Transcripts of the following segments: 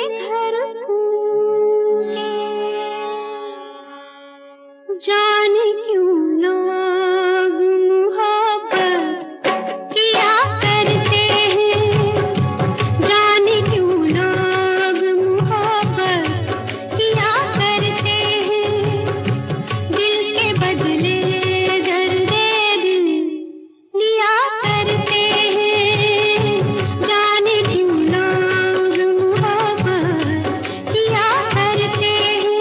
घर फूके, जाने क्यों लोग मोहब्बत किया करते हैं, जाने क्यों लोग मोहब्बत किया करते हैं। दिल के बदले दर्द दिल लिया करते हैं, जाने क्यों लोग मोहब्बत किया करते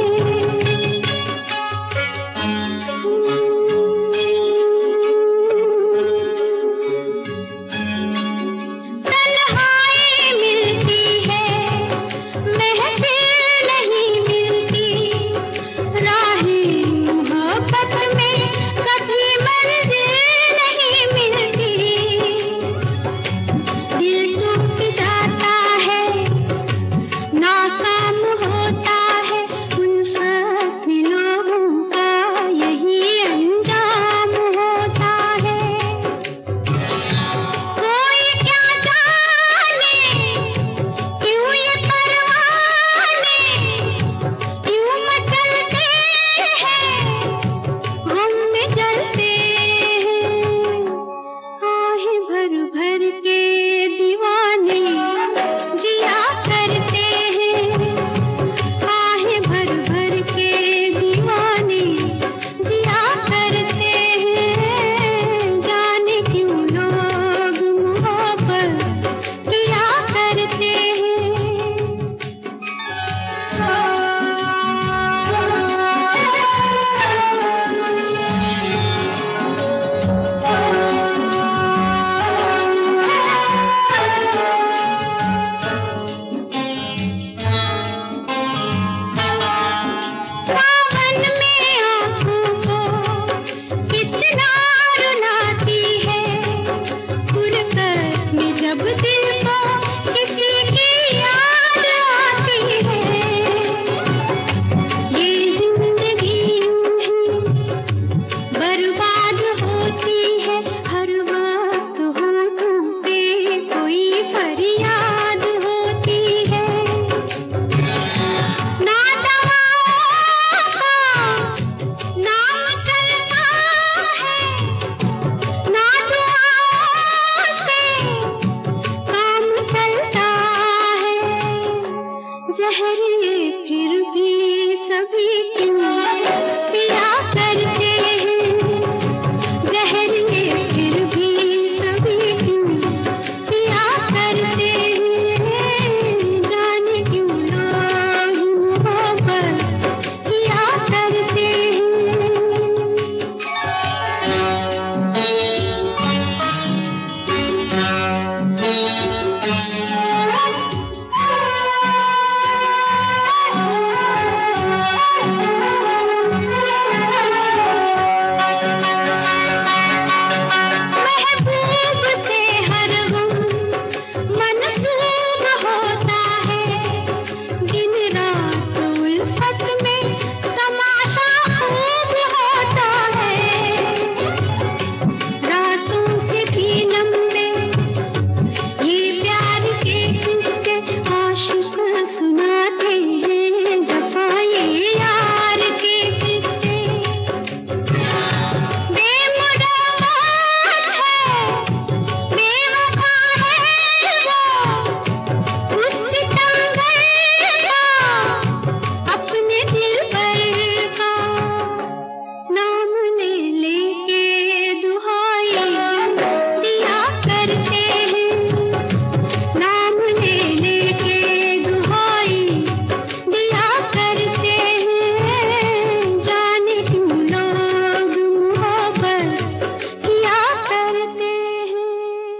हैं। तन्हाई मिलती है, महफिल नहीं मिलती, राहें मोहब्बत में कभी मंजिल नहीं मिलती। दिल टूट जाता है, नाकाम होता है, उल्फत में लोगों का यही अंजाम होता है। कोई क्या जाने क्यों ये परवाने क्यों मचलते हैं, गम में जलते हैं। आहें भर भर के दीवाने जिया करते हैं, आहें भर भर के दीवाने जिया करते हैं, जाने क्यों लोग मोहब्बत किया करते सावन में आँखों को कितना रुलाती है, फुरकत में जब दिल को किसी की याद आती है। ये जिंदगी यूं ही बर्बाद होती है, हर वक्त होठों पे कोई फरियाद होती है। ना दवाओं का नाम चलता है, ना दुआओं से काम चलता है। जहर ये फिर भी सभी क्यों